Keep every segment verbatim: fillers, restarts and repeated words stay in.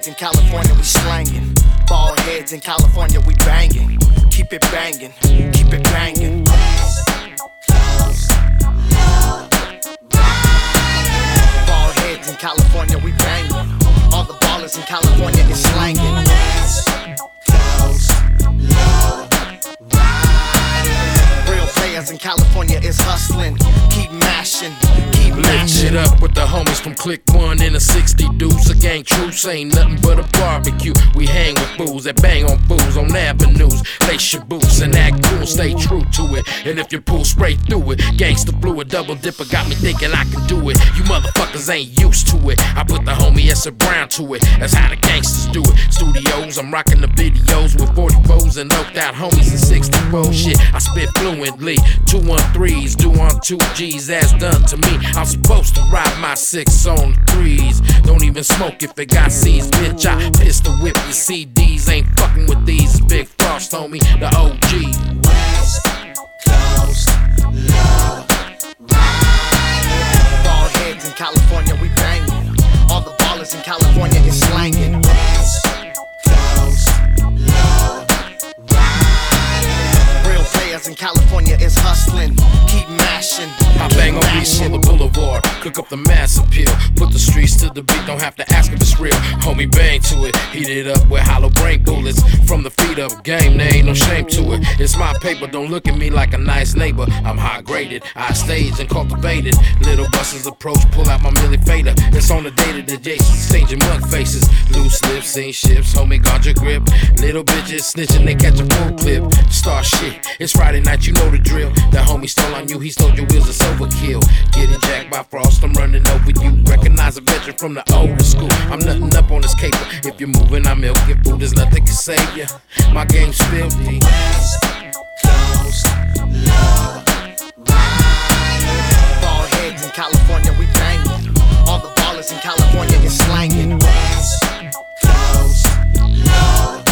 heads in California, we slangin'. Bald heads in California, we bangin'. Keep it bangin', keep it bangin'. Bald heads in California, we bangin'. All the ballers in California is slangin'. Real players in California is hustlin'. Keep mashin', keep mashin'. It up with the homies from Click One in a sixty deuce. A gang truce ain't nothing but a barbecue. We hang with fools that bang on fools on avenues. Lace your boots and act cool, stay true to it. And if you pull straight through it, gangsta fluid, double dipper got me thinking I can do it. You motherfuckers ain't used to it. I put the homie S A Brown to it. That's how the gangsters do it. Studios, I'm rocking the videos with forty-fours and noped out homies and sixty-four. Shit, I spit fluently. two one threes, do on two G's, as done to me. I'm supposed to ride my six on threes. Don't even smoke if it got C's, bitch. I pistol whip your C Ds. Ain't fucking with these. Big Frost, homie, the O G. West Coast Love Rider. Bald heads in California, we bangin'. All the ballers in California is slangin'. West Coast Love Rider. Real players in California is hustlin'. Keep mashin'. I bang on beats on the boulevard, cook up the mass appeal. Put the streets to the beat, don't have to ask if it's real. Homie bang to it, heat it up with hollow brain bullets. From the feet up game, there ain't no shame to it. It's my paper, don't look at me like a nice neighbor. I'm high graded, I staged and cultivated. Little buses approach, pull out my Millie Fader. It's on the dated adjacent, staging mug faces. Loose lips, seen ships, homie got your grip. Little bitches snitching, they catch a full clip. Star shit, it's Friday night, you know the drill. That homie stole on you, he stole your wheels, it's overkill. Getting jacked by Frost, I'm running over you. Recognize a veteran from the old school. I'm nothing up on this caper. If you're moving, I'm milking food, there's nothing can save you. My game's filthy. West Coast Love Rider. Bald heads in California, we bangin'. All the ballers in California is slangin'. West Coast Love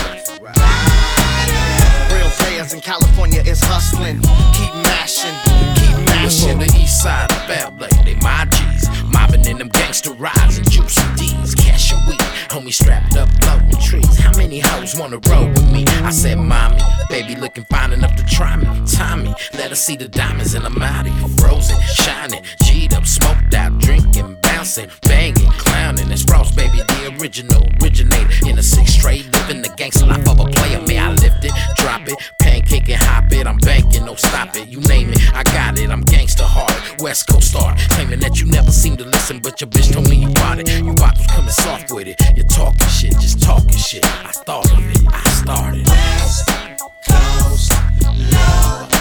Rider. Real players in California is hustlin'. Keep mashin', keep It's on mashin'. the east side of Fablay, they my G's. Mobbing in them gangster rides and juicy D's. Cash and weed, homie strapped up, blowing trees. How many hoes wanna roll with me? I said, mommy, baby looking fine enough to try me. Tommy, let her see the diamonds in the body. Frozen, shining, G'd up, smoked out, drinking, bouncing, banging, clowning. It's Frost, baby, the original originator. In a six straight, living the gangster life of a player. May I lift it, drop it, pancake and hop it. I'm banking, no stop it, you name it, I got it. I'm gangster hard, West Coast star. Claiming that you never seem to listen, but your bitch told me you bought it. You bottles coming soft with it. You're talking shit, just talking shit. I thought of it, I started. West Coast Love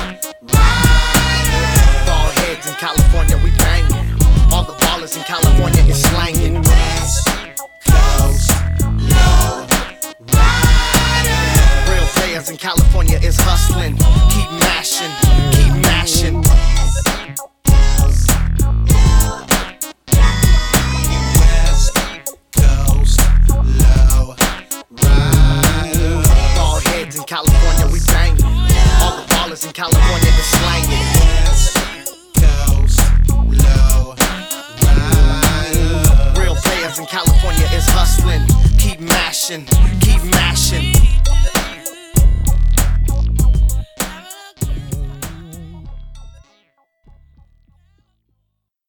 Rider. Bald heads in California, we bangin'. All the ballers in California is slangin'. West Coast Love Rider. Real players in California is hustlin'. Keep mashin', keep mashin'. West Coast Love Rider. Bald heads in California, we bangin'. All the ballers in California is slangin'. West Coast Love Rider. Real players in California is hustlin'. Keep mashin'.